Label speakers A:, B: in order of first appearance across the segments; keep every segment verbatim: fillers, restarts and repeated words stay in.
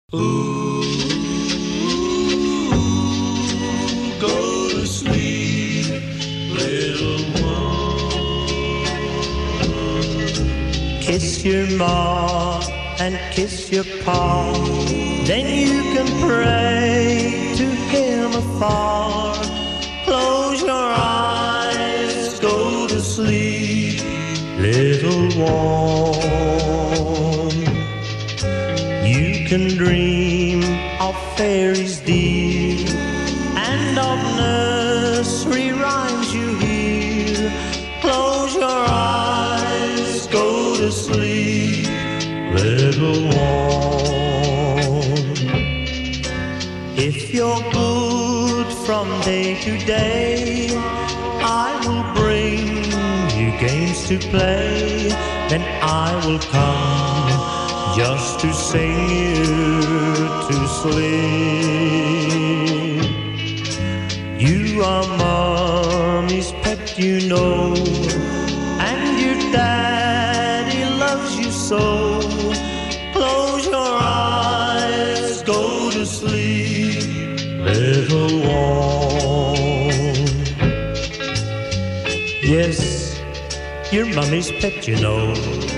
A: Ooh, go to sleep, little one.
B: Kiss your ma and kiss your pa, then you can pray to him afar. Close your eyes, go to sleep, little one. You can dream of fairies dear and of nursery rhymes you hear. Close your eyes, go to sleep, little one. If you're good from day to day, I will bring you games to play. Then I will come just to sing you to sleep. You are mommy's pet, you know, and your daddy loves you so. Close your eyes, go to sleep, little one. Yes, you're mommy's pet, you know,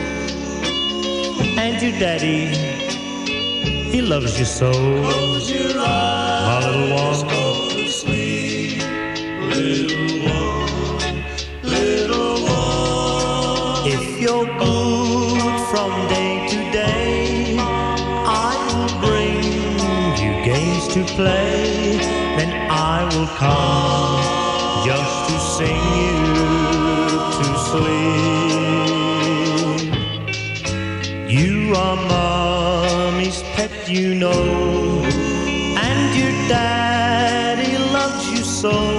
B: and your daddy, he loves you so.
A: Close your eyes,
B: my little one.
A: Go to sleep, little one, little one.
B: If you're good from day to day, I will bring you games to play. Then I will come just to sing you to sleep. You are mommy's pet, you know, and your daddy loves you so.